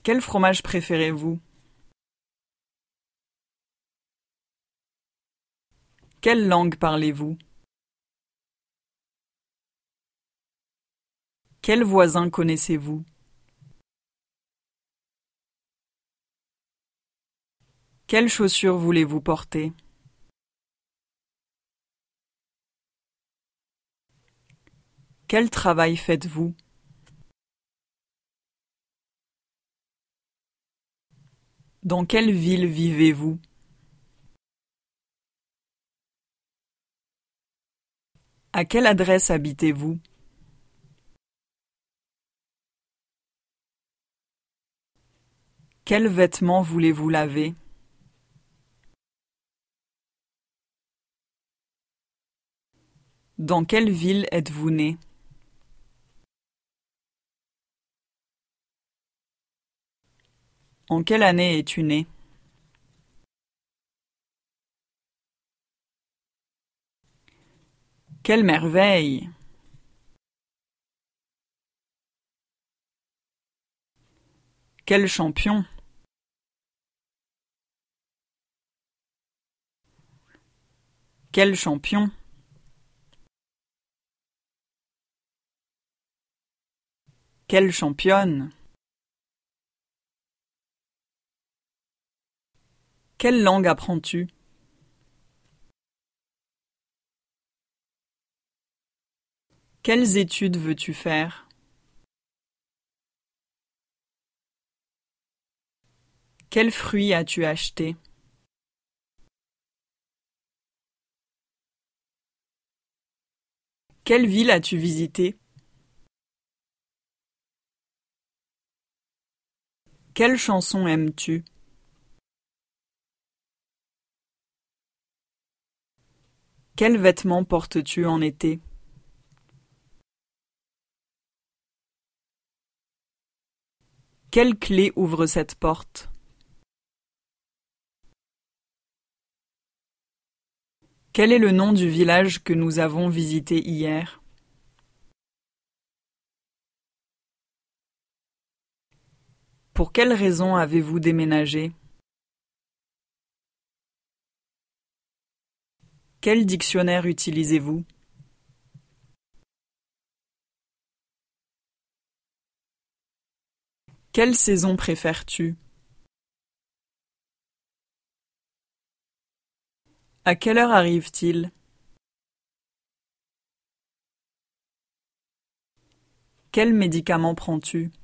Quel fromage préférez-vous? Quelle langue parlez-vous? Quels voisins connaissez-vous? Quelles chaussures voulez-vous porter? Quel travail faites-vous? Dans quelle ville vivez-vous? À quelle adresse habitez-vous? Quels vêtements voulez-vous laver? Dans quelle ville êtes-vous né? En quelle année es-tu né? Quelle merveille! Quel champion! Quel champion! Quelle championne! Quelle langue apprends-tu? Quelles études veux-tu faire? Quels fruits as-tu acheté? Quelle ville as-tu visité? Quelle chanson aimes-tu? Quels vêtements portes-tu en été? Quelle clé ouvre cette porte? Quel est le nom du village que nous avons visité hier? Pour quelle raison avez-vous déménagé? Quel dictionnaire utilisez-vous? Quelle saison préfères-tu? À quelle heure arrive-t-il? Quel médicament prends-tu?